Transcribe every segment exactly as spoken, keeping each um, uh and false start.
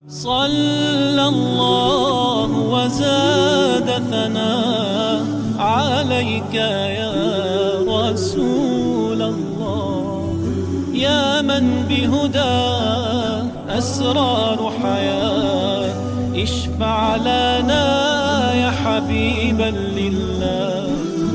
صلى الله وزاد ثناء عليك يا رسول الله، يا من بهداه أسرار حياة، اشفع لنا يا حبيبا لله.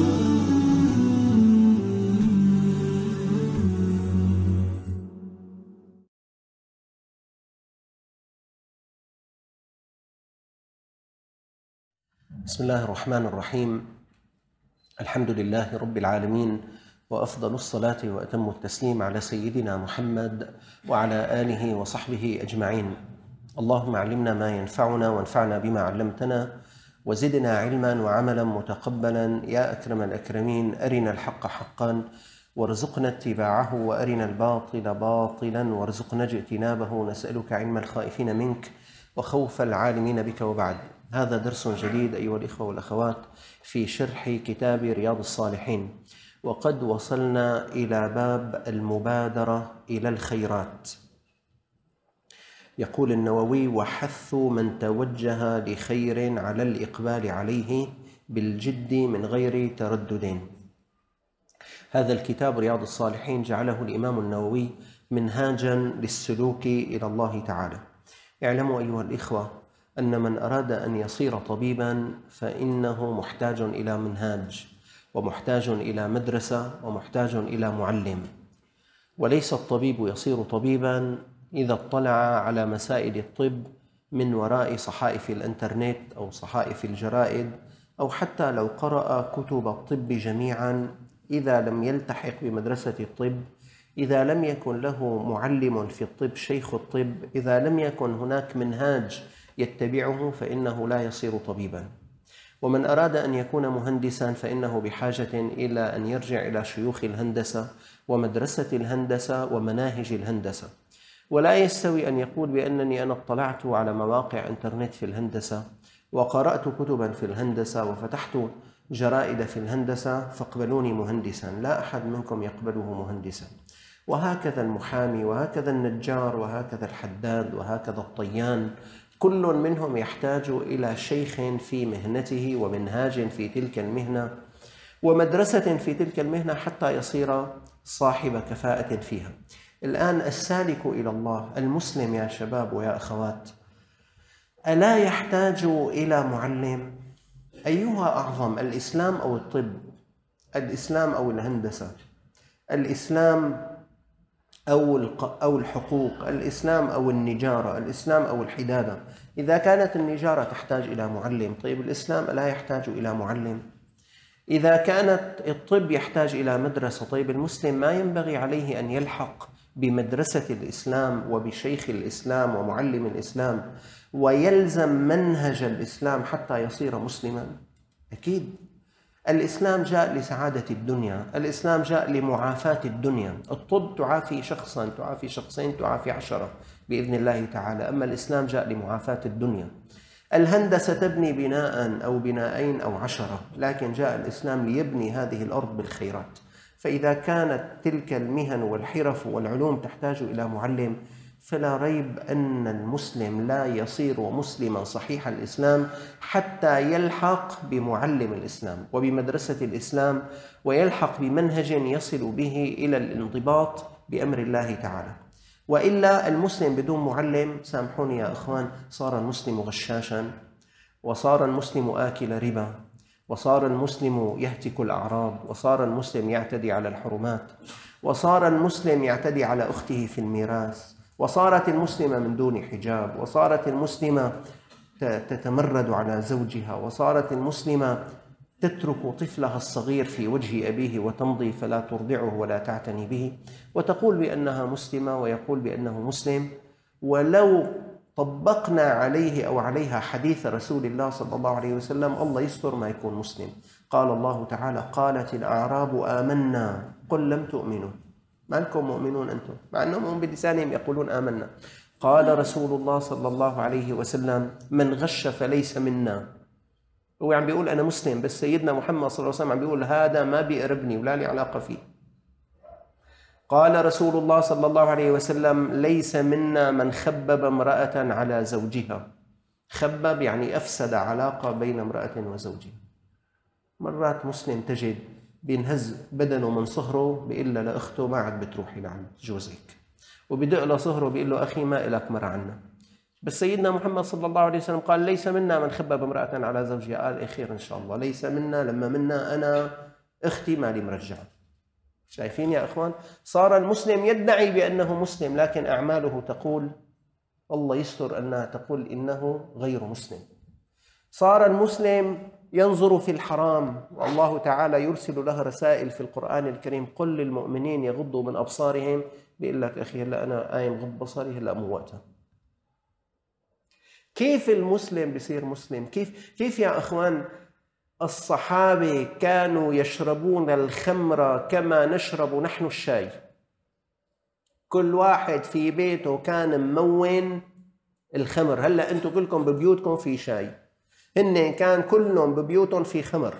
بسم الله الرحمن الرحيم. الحمد لله رب العالمين، وأفضل الصلاة وأتم التسليم على سيدنا محمد وعلى آله وصحبه أجمعين. اللهم علمنا ما ينفعنا وانفعنا بما علمتنا، وزدنا علما وعملا متقبلا يا أكرم الأكرمين. أرنا الحق حقا وارزقنا اتباعه، وأرنا الباطل باطلا وارزقنا اجتنابه. نسألك علم الخائفين منك وخوف العالمين بك. وبعد، هذا درس جديد أيها الإخوة والأخوات في شرح كتاب رياض الصالحين، وقد وصلنا إلى باب المبادرة إلى الخيرات. يقول النووي: وحث من توجه لخير على الإقبال عليه بالجد من غير تردد. هذا الكتاب رياض الصالحين جعله الإمام النووي منهاجا للسلوك إلى الله تعالى. اعلموا أيها الإخوة أن من أراد أن يصير طبيبا فإنه محتاج إلى منهاج، ومحتاج إلى مدرسة، ومحتاج إلى معلم. وليس الطبيب يصير طبيبا إذا اطلع على مسائل الطب من وراء صحائف الإنترنت أو صحائف الجرائد، أو حتى لو قرأ كتب الطب جميعا، إذا لم يلتحق بمدرسة الطب، إذا لم يكن له معلم في الطب شيخ الطب، إذا لم يكن هناك منهاج يتبعه، فإنه لا يصير طبيبا. ومن أراد أن يكون مهندسا فإنه بحاجة إلى أن يرجع إلى شيوخ الهندسة ومدرسة الهندسة ومناهج الهندسة. ولا يستوي أن يقول بأنني أنا اطلعت على مواقع إنترنت في الهندسة وقرأت كتبا في الهندسة وفتحت جرائد في الهندسة فاقبلوني مهندسا. لا أحد منكم يقبله مهندسا. وهكذا المحامي، وهكذا النجار، وهكذا الحداد، وهكذا الطيان. كل منهم يحتاج إلى شيخ في مهنته، ومنهاج في تلك المهنة، ومدرسة في تلك المهنة، حتى يصير صاحب كفاءة فيها. الآن السالك إلى الله المسلم يا شباب ويا أخوات، ألا يحتاج إلى معلم؟ أيها أعظم، الإسلام أو الطب؟ الإسلام أو الهندسة؟ الإسلام أو أو الحقوق؟ الإسلام أو النجارة؟ الإسلام أو الحدادة؟ إذا كانت النجارة تحتاج إلى معلم، طيب الإسلام لا يحتاج إلى معلم؟ إذا كانت الطب يحتاج إلى مدرسة، طيب المسلم ما ينبغي عليه أن يلحق بمدرسة الإسلام وبشيخ الإسلام ومعلم الإسلام ويلزم منهج الإسلام حتى يصير مسلما؟ أكيد. الإسلام جاء لسعادة الدنيا، الإسلام جاء لمعافاة الدنيا. الطب تعافي شخصا، تعافي شخصين، تعافي عشرة بإذن الله تعالى، أما الإسلام جاء لمعافاة الدنيا. الهندسة تبني بناء أو بناءين أو عشرة، لكن جاء الإسلام ليبني هذه الأرض بالخيرات. فإذا كانت تلك المهن والحرف والعلوم تحتاج إلى معلم، فلا ريب أن المسلم لا يصير مسلما صحيح الإسلام حتى يلحق بمعلم الإسلام وبمدرسة الإسلام، ويلحق بمنهج يصل به إلى الانضباط بأمر الله تعالى. وإلا المسلم بدون معلم، سامحوني يا أخوان، صار المسلم غشاشا، وصار المسلم آكل ربا، وصار المسلم يهتك الأعراض، وصار المسلم يعتدي على الحرمات، وصار المسلم يعتدي على أخته في الميراث، وصارت المسلمة من دون حجاب، وصارت المسلمة تتمرد على زوجها، وصارت المسلمة تترك طفلها الصغير في وجه أبيه وتمضي فلا ترضعه ولا تعتني به، وتقول بأنها مسلمة ويقول بأنه مسلم. ولو طبقنا عليه أو عليها حديث رسول الله صلى الله عليه وسلم، الله يستر ما يكون مسلم. قال الله تعالى: قالت الأعراب آمنا قل لم تؤمنوا. ما لكم مؤمنون أنتم؟ مع أنهم بلسانهم يقولون آمنا. قال رسول الله صلى الله عليه وسلم: من غش فليس منا. هو عم بيقول أنا مسلم، بس سيدنا محمد صلى الله عليه وسلم عم بيقول هذا ما بيقربني ولا لي علاقة فيه. قال رسول الله صلى الله عليه وسلم: ليس منا من خبب امرأة على زوجها. خبب يعني أفسد علاقة بين امرأة وزوجها. مرات مسلم تجد بينهز بدنه من صهره، بيقول له لأخته: ما عاد بتروحي لعند جوزك، وبدق له صهره بيقول له: أخي ما إلك مرة عنا. بس سيدنا محمد صلى الله عليه وسلم قال: ليس منا من خبب امرأة على زوجها. قال: خير إن شاء الله. ليس منا لما منا أنا أختي مالي مرجعة. شايفين يا أخوان؟ صار المسلم يدعي بأنه مسلم، لكن أعماله تقول، الله يستر أنها تقول إنه غير مسلم. صار المسلم ينظر في الحرام، والله تعالى يرسل له رسائل في القرآن الكريم: قل للمؤمنين يغضوا من أبصارهم. بيقول لك: أخي هلا أنا قايم غض بصري، هلا مو وقتها. كيف المسلم بيصير مسلم؟ كيف كيف يا أخوان؟ الصحابة كانوا يشربون الخمر كما نشرب نحن الشاي. كل واحد في بيته كان ممون الخمر. هلا أنتم كلكم ببيوتكم في شاي، هن كان كلهم ببيوتهم في خمر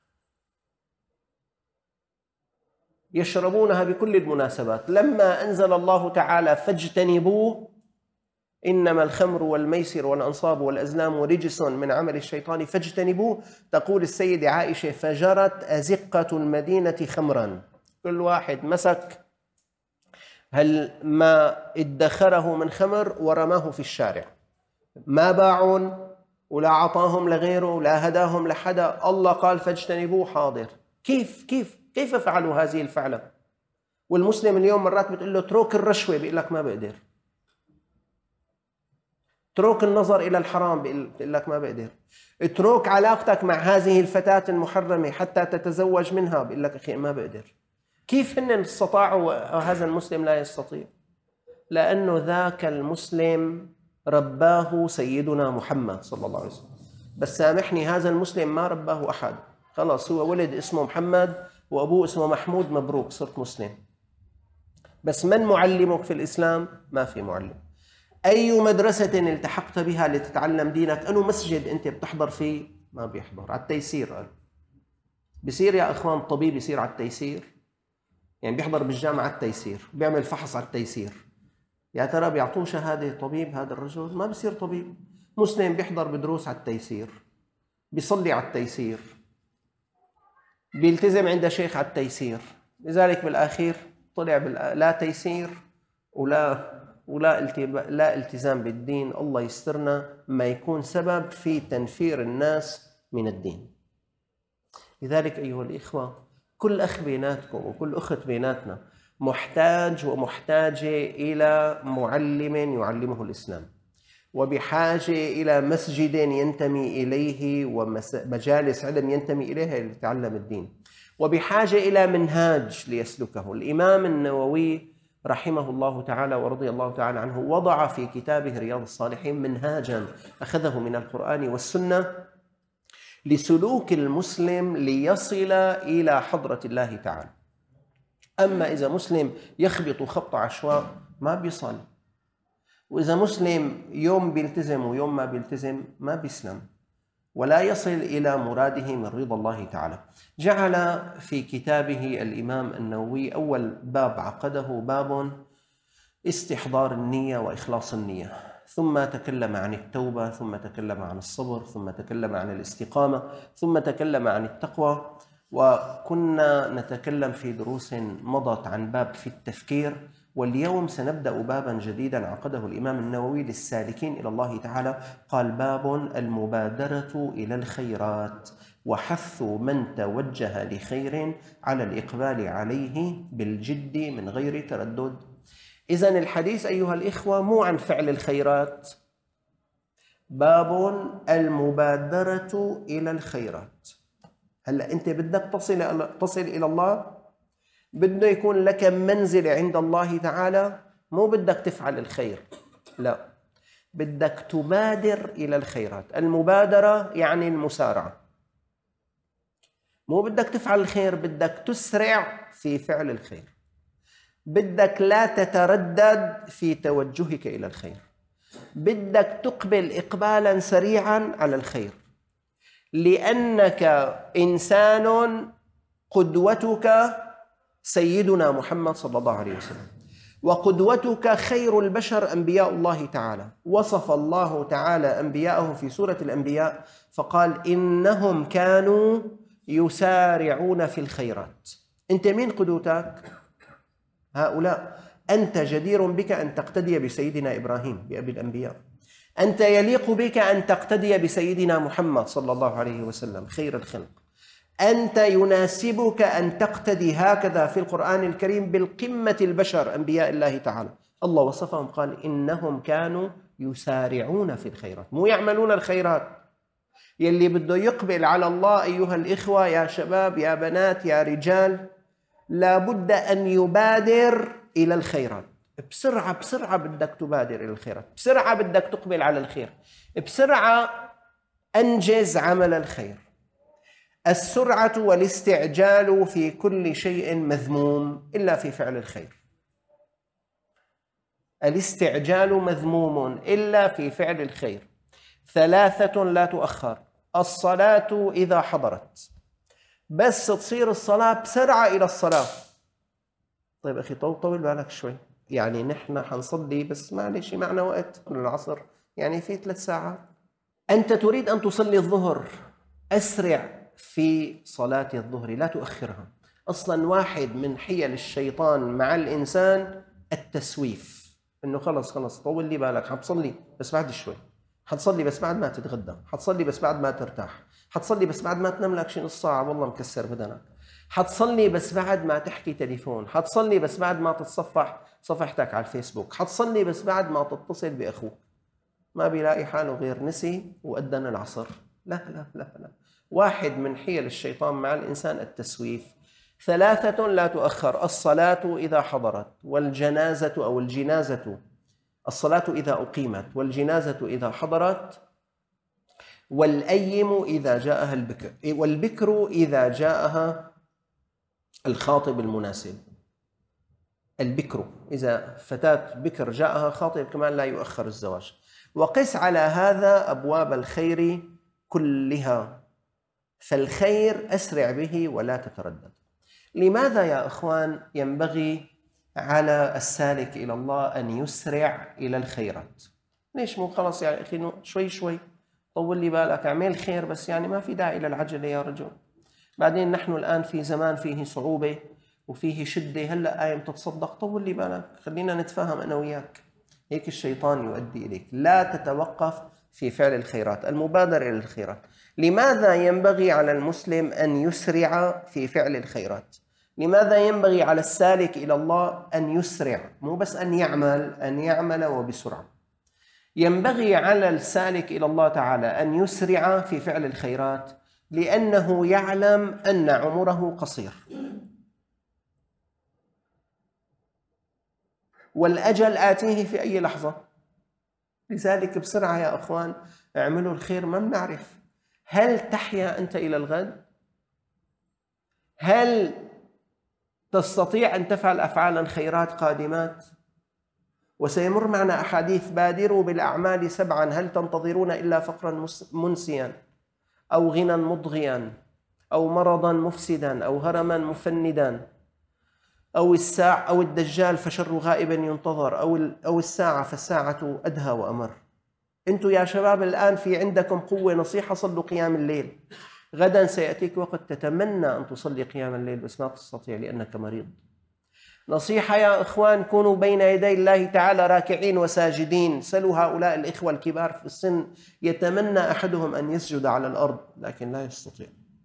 يشربونها بكل المناسبات. لما أنزل الله تعالى: فاجتنبوه إنما الخمر والميسر والأنصاب والأزلام رجس من عمل الشيطان فاجتنبوه، تقول السيدة عائشة: فجرت أزقة المدينة خمرا. كل واحد مسك هل ما ادخره من خمر ورماه في الشارع، ما باعون ولا عطاهم لغيره ولا هداهم لحدا. الله قال: فاجتنبوه. حاضر. كيف كيف كيف فعلوا هذه الفعلة؟ والمسلم اليوم مرات بتقول له: اترك الرشوة، بيقول لك: ما بقدر. اترك النظر إلى الحرام، بيقول لك: ما بقدر. اترك علاقتك مع هذه الفتاة المحرمة حتى تتزوج منها، بيقول لك: أخي ما بقدر. كيف هن استطاعوا وهذا المسلم لا يستطيع؟ لأنه ذاك المسلم رباه سيدنا محمد صلى الله عليه وسلم. بس سامحني، هذا المسلم ما رباه أحد. خلاص، هو ولد اسمه محمد وأبوه اسمه محمود، مبروك صرت مسلم. بس من معلمك في الإسلام؟ ما في معلم. أي مدرسة التحقت بها لتتعلم دينك؟ أنه مسجد أنت بتحضر فيه؟ ما بيحضر. على التيسير قال. بيصير يا أخوان طبيب يصير على التيسير؟ يعني بيحضر بالجامعة على التيسير، بيعمل فحص على التيسير. يا ترى بيعطوه شهادة طبيب هذا الرجل؟ ما بيصير طبيب. مسلم بيحضر بدروس على التيسير، بيصلي على التيسير، بيلتزم عند شيخ على التيسير. لذلك بالأخير طلع لا تيسير ولا ولا لا التزام بالدين. الله يسترنا ما يكون سبب في تنفير الناس من الدين. لذلك أيها الإخوة، كل أخ بيناتكم وكل أخت بيناتنا محتاج ومحتاجة إلى معلم يعلمه الإسلام، وبحاجة إلى مسجد ينتمي إليه ومجالس علم ينتمي إليها ليتعلم الدين، وبحاجة إلى منهاج ليسلكه. الإمام النووي رحمه الله تعالى ورضي الله تعالى عنه وضع في كتابه رياض الصالحين منهاجا أخذه من القرآن والسنة لسلوك المسلم ليصل إلى حضرة الله تعالى. أما إذا مسلم يخبط خبط عشواء ما بيصل، وإذا مسلم يوم بيلتزم ويوم ما بيلتزم ما بيسلم ولا يصل إلى مراده من رضا الله تعالى. جعل في كتابه الإمام النووي أول باب عقده باب استحضار النية وإخلاص النية، ثم تكلم عن التوبة، ثم تكلم عن الصبر، ثم تكلم عن الاستقامة، ثم تكلم عن التقوى. وكنا نتكلم في دروس مضت عن باب في التفكير، واليوم سنبدأ بابا جديدا عقده الإمام النووي للسالكين إلى الله تعالى. قال: باب المبادرة إلى الخيرات وحث من توجه لخير على الإقبال عليه بالجد من غير تردد. إذن الحديث أيها الإخوة مو عن فعل الخيرات، باب المبادرة إلى الخيرات. هلأ أنت بدك تصل تصل إلى الله، بده يكون لك منزل عند الله تعالى، مو بدك تفعل الخير، لا، بدك تبادر إلى الخيرات. المبادرة يعني المسارعة، مو بدك تفعل الخير، بدك تسرع في فعل الخير، بدك لا تتردد في توجهك إلى الخير، بدك تقبل إقبالا سريعا على الخير، لأنك إنسان قدوتك سيدنا محمد صلى الله عليه وسلم. وقدوتك خير البشر أنبياء الله تعالى. وصف الله تعالى أنبياءه في سورة الأنبياء فقال إنهم كانوا يسارعون في الخيرات. أنت مين قدوتك؟ هؤلاء. أنت جدير بك أن تقتدي بسيدنا إبراهيم بأبي الأنبياء. أنت يليق بك أن تقتدي بسيدنا محمد صلى الله عليه وسلم خير الخلق. أنت يناسبك أن تقتدي هكذا في القرآن الكريم بالقمة البشر أنبياء الله تعالى. الله وصفهم قال إنهم كانوا يسارعون في الخيرات، مو يعملون الخيرات. يلي بده يقبل على الله أيها الإخوة يا شباب يا بنات يا رجال لابد أن يبادر إلى الخيرات. بسرعة بسرعة بدك تبادر إلى الخيرات، بسرعة بدك تقبل على الخير، بسرعة أنجز عمل الخير. السرعة والاستعجال في كل شيء مذموم إلا في فعل الخير. الاستعجال مذموم إلا في فعل الخير. ثلاثة لا تؤخر: الصلاة إذا حضرت. بس تصير الصلاة بسرعة إلى الصلاة. طيب أخي طول طول بالك شوي، يعني نحن حنصلي بس معلش معنا وقت العصر، يعني في ثلاث ساعات. أنت تريد أن تصلي الظهر، أسرع في صلاة الظهر لا تؤخرها. أصلا واحد من حيل الشيطان مع الإنسان التسويف، إنه خلص خلص طول لي بالك، حتصلي بس بعد شوي، حتصلي بس بعد ما تتغدى، حتصلي بس بعد ما ترتاح، حتصلي بس بعد ما تنام لك شي نص ساعة والله مكسر بدنك، حتصلي بس بعد ما تحكي تليفون، حتصلي بس بعد ما تتصفح صفحتك على الفيسبوك، حتصلي بس بعد ما تتصل بأخوك. ما بيلاقي حاله غير نسي وأذن العصر. لا لا لا لا. واحد من حيل الشيطان مع الإنسان التسويف. ثلاثة لا تؤخر: الصلاة إذا حضرت، والجنازة أو الجنازة، الصلاة إذا أقيمت، والجنازة إذا حضرت، والأيم إذا جاءها البكر، والبكر إذا جاءها الخاطب المناسب. البكر إذا فتاة بكر جاءها خاطب كمان لا يؤخر الزواج. وقس على هذا أبواب الخير كلها، فالخير أسرع به ولا تتردد. لماذا يا أخوان ينبغي على السالك إلى الله أن يسرع إلى الخيرات؟ ليش مو خلص يا أخي شوي شوي طول لي بالك اعمل خير، بس يعني ما في داعي للعجلة يا رجل. بعدين نحن الآن في زمان فيه صعوبة وفيه شدة، هلأ قايم تتصدق طول لي بالك، خلينا نتفاهم أنا وياك. هيك الشيطان يؤدي إليك. لا تتوقف في فعل الخيرات، المبادرة إلى الخيرات. لماذا ينبغي على المسلم أن يسرع في فعل الخيرات؟ لماذا ينبغي على السالك إلى الله أن يسرع؟ مو بس أن يعمل، أن يعمل وبسرعة. ينبغي على السالك إلى الله تعالى أن يسرع في فعل الخيرات لأنه يعلم أن عمره قصير، والأجل آتيه في أي لحظة. لذلك بسرعة يا أخوان اعملوا الخير. ما بنعرف هل تحيا أنت إلى الغد؟ هل تستطيع أن تفعل أفعالا خيرات قادمات؟ وسيمر معنا أحاديث: بادروا بالأعمال سبعا هل تنتظرون إلا فقرا منسيا أو غنى مضغيا أو مرضا مفسدا أو هرما مفندا أو الساعة أو الدجال فشر غائبا ينتظر أو أو الساعة فالساعة أدهى وأمر. أنتم يا شباب الآن في عندكم قوة، نصيحة: صلوا قيام الليل. غدا سيأتيك وقت تتمنى أن تصلي قيام الليل بس ما تستطيع لأنك مريض. نصيحة يا إخوان: كونوا بين يدي الله تعالى راكعين وساجدين. سلوا هؤلاء الإخوة الكبار في السن، يتمنى أحدهم أن يسجد على الأرض لكن لا يستطيع.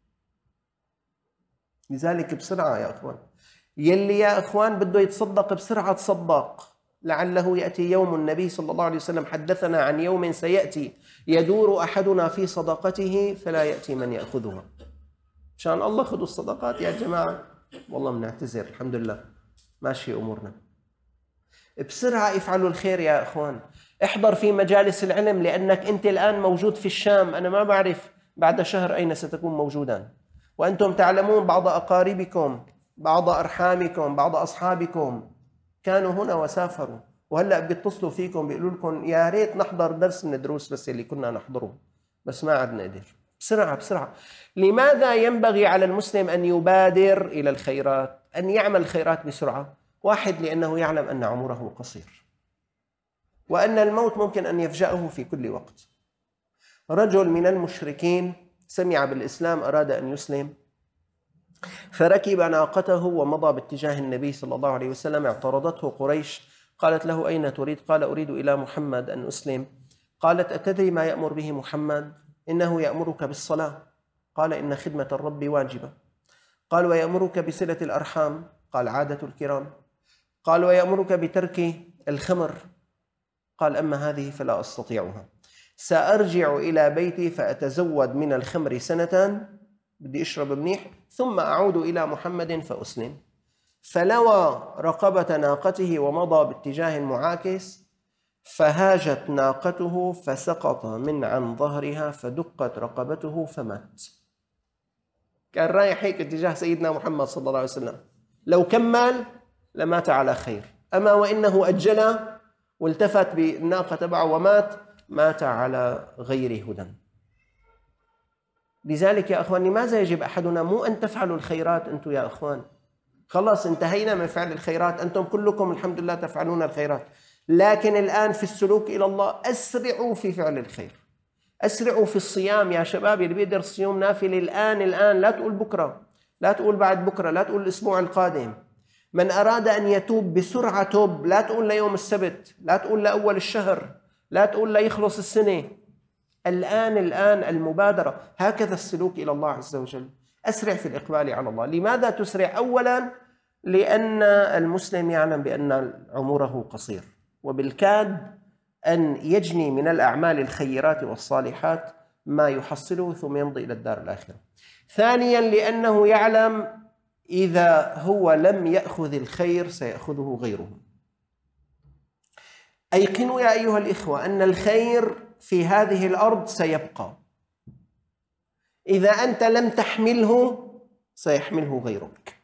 لذلك بسرعة يا إخوان. يلي يا إخوان بده يتصدق بسرعة تصدق، لعله يأتي يوم. النبي صلى الله عليه وسلم حدثنا عن يوم سيأتي يدور أحدنا في صدقته فلا يأتي من يأخذها. مشان الله خذوا الصدقات يا جماعة، والله بنعتذر، الحمد لله ماشي أمورنا. بسرعة افعلوا الخير يا إخوان. احضر في مجالس العلم لأنك أنت الآن موجود في الشام، أنا ما بعرف بعد شهر أين ستكون موجودا، وأنتم تعلمون بعض أقاربكم بعض أرحامكم بعض أصحابكم كانوا هنا وسافروا، وهلأ بيتصلوا فيكم بيقولوا لكم يا ريت نحضر درس من الدروس بس اللي كنا نحضره، بس ما عاد نقدر. بسرعة بسرعة. لماذا ينبغي على المسلم أن يبادر إلى الخيرات؟ أن يعمل الخيرات بسرعة؟ واحد، لأنه يعلم أن عمره قصير وأن الموت ممكن أن يفجأه في كل وقت. رجل من المشركين سمع بالإسلام، أراد أن يسلم، فركب ناقته ومضى باتجاه النبي صلى الله عليه وسلم. اعترضته قريش، قالت له: أين تريد؟ قال: أريد إلى محمد أن أسلم. قالت: أتدري ما يأمر به محمد؟ إنه يأمرك بالصلاة. قال: إن خدمة الرب واجبة. قال: ويأمرك بصلة الأرحام. قال: عادة الكرام. قال: ويأمرك بترك الخمر. قال: أما هذه فلا أستطيعها، سأرجع إلى بيتي فأتزود من الخمر سنة، بدي أشرب منيح، ثم أعود إلى محمد فأسلم. فلوى رقبة ناقته ومضى باتجاه معاكس، فهاجت ناقته فسقط من عن ظهرها فدقت رقبته فمات. كان رايح هيك اتجاه سيدنا محمد صلى الله عليه وسلم، لو كمل لمات على خير، أما وإنه أجل والتفت بالناقة تبعه ومات، مات على غير هدى. لذلك يا أخوان، لماذا يجب أحدنا مو أن تفعلوا الخيرات أنتم يا أخوان؟ خلاص انتهينا من فعل الخيرات، أنتم كلكم الحمد لله تفعلون الخيرات، لكن الآن في السلوك إلى الله أسرعوا في فعل الخير، أسرعوا في الصيام يا شباب. اللي بيقدر الصيام نافل الآن الآن، لا تقول بكرة، لا تقول بعد بكرة، لا تقول الأسبوع القادم. من أراد أن يتوب بسرعة توب، لا تقول ليوم السبت، لا تقول لأول الشهر، لا تقول ليخلص السنة. الآن الآن المبادرة. هكذا السلوك إلى الله عز وجل. أسرع في الإقبال على الله. لماذا تسرع؟ أولا لأن المسلم يعلم بأن عمره قصير، وبالكاد أن يجني من الأعمال الخيرات والصالحات ما يحصله ثم يمضي إلى الدار الآخرة. ثانيا لأنه يعلم إذا هو لم يأخذ الخير سيأخذه غيره. أيقنوا يا أيها الإخوة أن الخير في هذه الأرض سيبقى، إذا أنت لم تحمله سيحمله غيرك.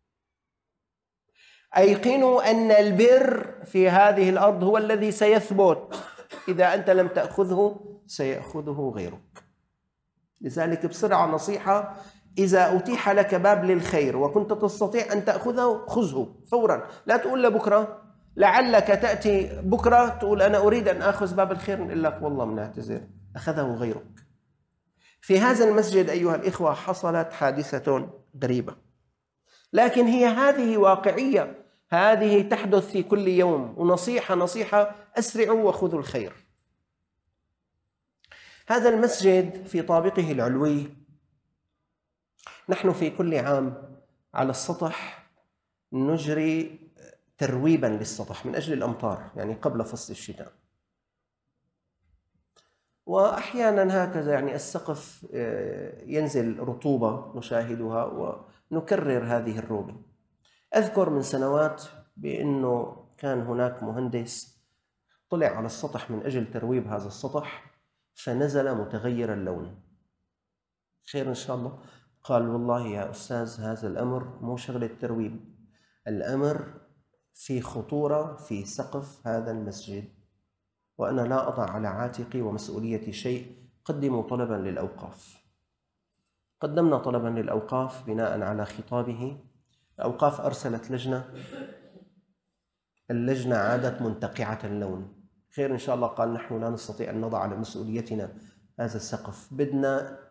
أيقنوا أن البر في هذه الأرض هو الذي سيثبت، إذا أنت لم تأخذه سيأخذه غيرك. لذلك بسرعة نصيحة: إذا أتيح لك باب للخير وكنت تستطيع أن تأخذه خذه فورا، لا تقول لبكرة، لعلك تأتي بكرة تقول أنا أريد أن أخذ باب الخير، نقول لك والله منعتذر، أخذه غيرك. في هذا المسجد أيها الإخوة حصلت حادثة غريبة، لكن هي هذه واقعية، هذه تحدث في كل يوم. ونصيحة نصيحة: أسرعوا وخذوا الخير. هذا المسجد في طابقه العلوي، نحن في كل عام على السطح نجري ترويبا للسطح من أجل الأمطار، يعني قبل فصل الشتاء. وأحيانا هكذا يعني السقف ينزل رطوبة نشاهدها ونكرر هذه الروبة. أذكر من سنوات بأنه كان هناك مهندس طلع على السطح من أجل ترويب هذا السطح، فنزل متغير اللون. خير إن شاء الله. قال: والله يا أستاذ هذا الأمر مو شغلة ترويب، الأمر في خطورة في سقف هذا المسجد، وأنا لا أضع على عاتقي ومسؤوليتي شيء، قدموا طلبا للأوقاف. قدمنا طلبا للأوقاف بناء على خطابه. الأوقاف أرسلت لجنة، اللجنة عادت منتقعة اللون. خير إن شاء الله. قال: نحن لا نستطيع أن نضع على مسؤوليتنا هذا السقف، بدنا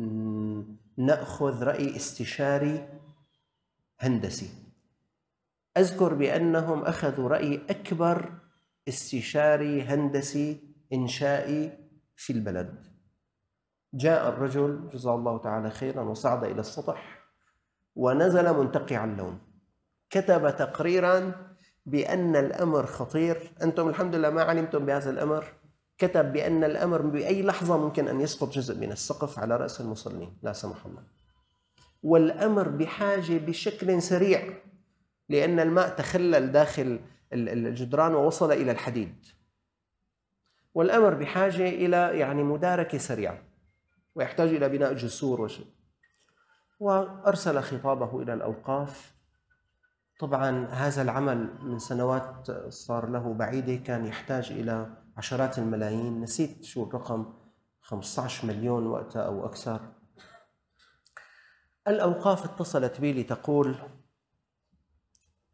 نأخذ رأي استشاري هندسي. أذكر بأنهم أخذوا رأي أكبر استشاري هندسي إنشائي في البلد. جاء الرجل جزاه الله تعالى خيرا وصعد إلى السطح ونزل منتقع اللون، كتب تقريرا بأن الأمر خطير، أنتم الحمد لله ما علمتم بهذا الأمر. كتب بأن الأمر بأي لحظة ممكن أن يسقط جزء من السقف على رأس المصلين لا سمح الله، والأمر بحاجة بشكل سريع، لأن الماء تخلل داخل الجدران ووصل إلى الحديد، والأمر بحاجة إلى يعني مداركة سريعة، ويحتاج إلى بناء جسور وشيء. وأرسل خطابه إلى الأوقاف. طبعا هذا العمل من سنوات صار له بعيدة، كان يحتاج إلى عشرات الملايين، نسيت شو الرقم، خمسة عشر مليون وقتها أو أكثر. الأوقاف اتصلت بي لتقول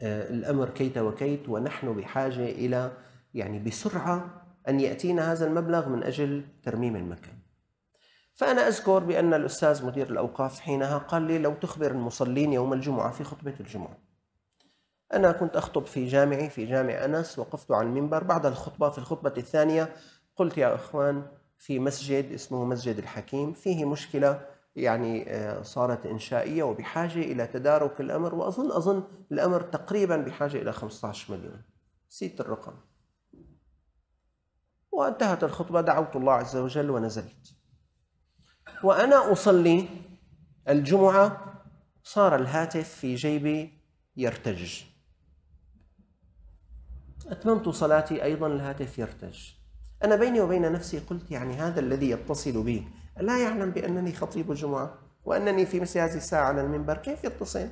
الأمر كيت وكيت، ونحن بحاجة إلى يعني بسرعة أن يأتينا هذا المبلغ من أجل ترميم المكان. فأنا أذكر بأن الأستاذ مدير الأوقاف حينها قال لي لو تخبر المصلين يوم الجمعة في خطبة الجمعة. أنا كنت أخطب في جامعي في جامع أنس، وقفت على المنبر بعد الخطبة في الخطبة الثانية قلت يا أخوان في مسجد اسمه مسجد الحكيم فيه مشكلة يعني صارت إنشائية وبحاجة إلى تدارك الأمر، وأظن أظن الأمر تقريبا بحاجة إلى خمسة عشر مليون، نسيت الرقم. وانتهت الخطبة، دعوت الله عز وجل ونزلت. وأنا أصلي الجمعة صار الهاتف في جيبي يرتج. أتممت صلاتي أيضا الهاتف يرتج. أنا بيني وبين نفسي قلت يعني هذا الذي يتصل بي لا يعلم بأنني خطيب الجمعة وأنني في مثل هذه الساعة على المنبر، كيف يتصل؟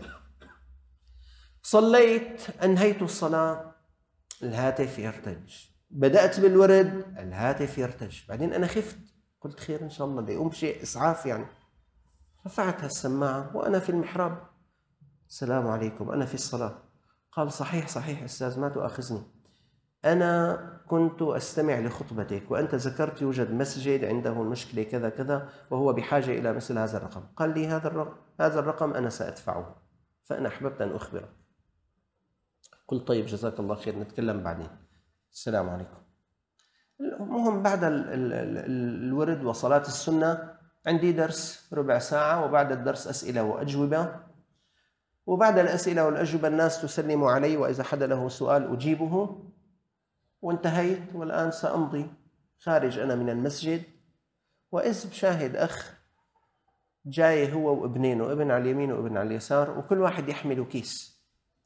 صليت، أنهيت الصلاة، الهاتف يرتج. بدأت بالورد، الهاتف يرتج. بعدين أنا خفت، قلت خير إن شاء الله بيقوم شيء إسعاف يعني. رفعت السماعة وأنا في المحراب. السلام عليكم، أنا في الصلاة. قال صحيح صحيح أستاذ، ما تؤاخذني، أنا كنت أستمع لخطبتك وأنت ذكرت يوجد مسجد عنده المشكلة كذا كذا وهو بحاجة إلى مثل هذا الرقم. قال لي هذا الرقم, هذا الرقم أنا سأدفعه، فأنا أحببت أن أخبرك. قلت طيب جزاك الله خير، نتكلم بعدين، السلام عليكم. المهم بعد ال ال ال الورد وصلاة السنة عندي درس ربع ساعة، وبعد الدرس أسئلة وأجوبة، وبعد الأسئلة والأجوبة الناس تسلم علي وإذا حدا له سؤال أجيبه. وانتهيت، والآن سأمضي خارج أنا من المسجد، وإذ بشاهد أخ جاي هو وابنينه، ابن على اليمين وابن على اليسار، وكل واحد يحمل كيس.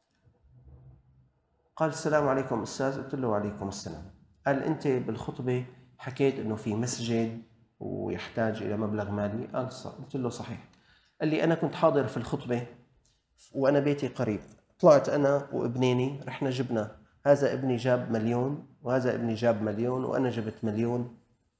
قال السلام عليكم أستاذ. قلت له وعليكم السلام. قال أنت بالخطبة حكيت أنه في مسجد ويحتاج إلى مبلغ مالي. قال صح. قلت له صحيح. قال لي أنا كنت حاضر في الخطبة وأنا بيتي قريب، طلعت أنا وابنيني رحنا جبنا، هذا ابني جاب مليون وهذا ابني جاب مليون وأنا جبت مليون.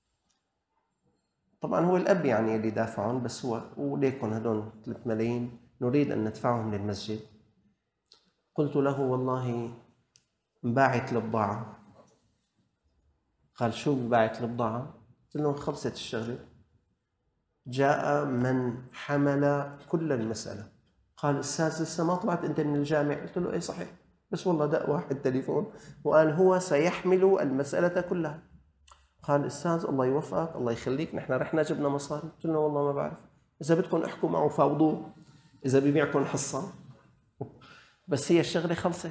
طبعا هو الأب يعني اللي دافعهم، بس هو وليكن هدول ثلاثة ملايين نريد أن ندفعهم للمسجد. قلت له والله مباعت البضاعة. قال شو مباعت البضاعة؟ قلت له خلصت الشغلة، جاء من حمل كل المسألة. قال أستاذ لسه ما طلعت أنت من الجامع؟ قلت له إيه صحيح، بس والله دق واحد تليفون وقال هو سيحمل المسألة كلها. قال أستاذ الله يوفقك الله يخليك، نحن رحنا جبنا مصاري. قلت له والله ما بعرف، إذا بدكم احكوا معه فاوضوه، إذا بيبيعكم حصة، بس هي الشغلة خلصت.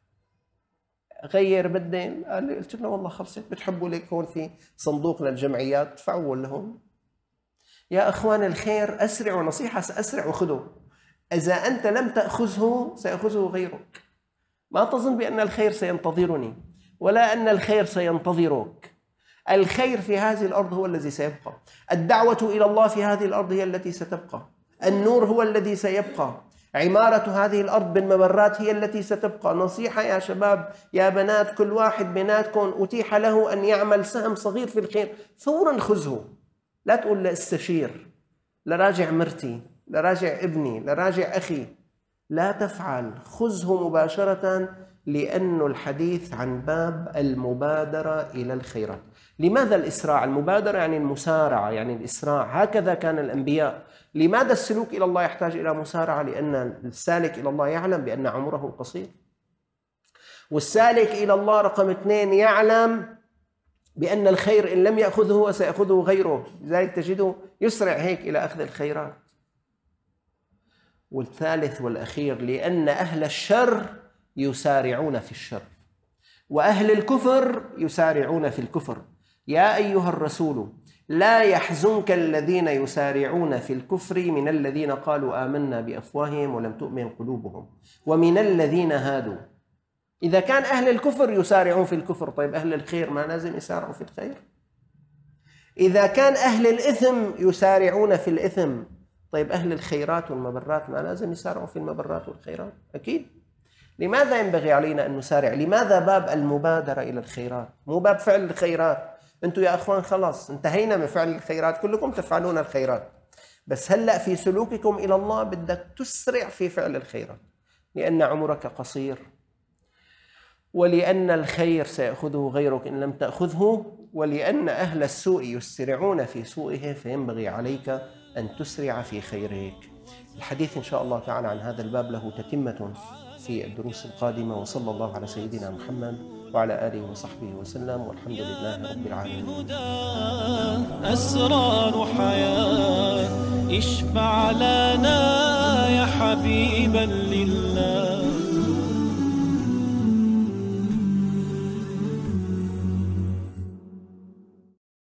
غير بالدين. قال لي، قلت له والله خلصت، بتحبوا لك هون في صندوق للجمعيات تدفعوا لهم. يا أخوان الخير أسرعوا، نصيحة سأسرع وخذوا، إذا أنت لم تأخذه سيأخذه غيرك. ما تظن بأن الخير سينتظرني ولا أن الخير سينتظرك. الخير في هذه الأرض هو الذي سيبقى، الدعوة إلى الله في هذه الأرض هي التي ستبقى، النور هو الذي سيبقى، عمارة هذه الأرض بالمبرات هي التي ستبقى. نصيحة يا شباب يا بنات، كل واحد بيناتكم أتيح له أن يعمل سهم صغير في الخير فورا خذه. لا تقول لاستشير، لراجع مرتي، لراجع ابني، لراجع أخي، لا تفعل، خذه مباشرة، لأن الحديث عن باب المبادرة إلى الخيرات. لماذا الإسراع؟ المبادرة يعني المسارعة، يعني الإسراع، هكذا كان الأنبياء. لماذا السلوك إلى الله يحتاج إلى مسارعة؟ لأن السالك إلى الله يعلم بأن عمره قصير، والسالك إلى الله رقم اثنين يعلم بأن الخير إن لم يأخذه سيأخذه غيره، لذلك تجده يسرع هيك إلى أخذ الخيرات. والثالث والأخير لأن أهل الشر يسارعون في الشر وأهل الكفر يسارعون في الكفر. يا أيها الرسول لا يحزنك الذين يسارعون في الكفر من الذين قالوا آمنا بأفواههم ولم تؤمن قلوبهم ومن الذين هادوا. إذا كان أهل الكفر يسارعون في الكفر، طيب أهل الخير ما لازم يسارعوا في الخير؟ إذا كان أهل الإثم يسارعون في الإثم، طيب أهل الخيرات والمبرات ما لازم يسارعوا في المبرات والخيرات؟ أكيد. لماذا ينبغي علينا أن نسارع؟ لماذا باب المبادرة إلى الخيرات مو باب فعل الخيرات؟ أنتم يا أخوان خلاص انتهينا من فعل الخيرات، كلكم تفعلون الخيرات، بس هلأ في سلوككم إلى الله بدك تسرع في فعل الخيرات، لأن عمرك قصير ولأن الخير سيأخذه غيرك إن لم تأخذه، ولأن أهل السوء يسرعون في سوءه فينبغي عليك أن تسرع في خيرك. الحديث إن شاء الله تعالى عن هذا الباب له تتمة في الدروس القادمة، وصلى الله على سيدنا محمد وعلى آله وصحبه وسلم، والحمد لله رب العالمين. أسرار حياة اشفع لنا يا حبيبا لله.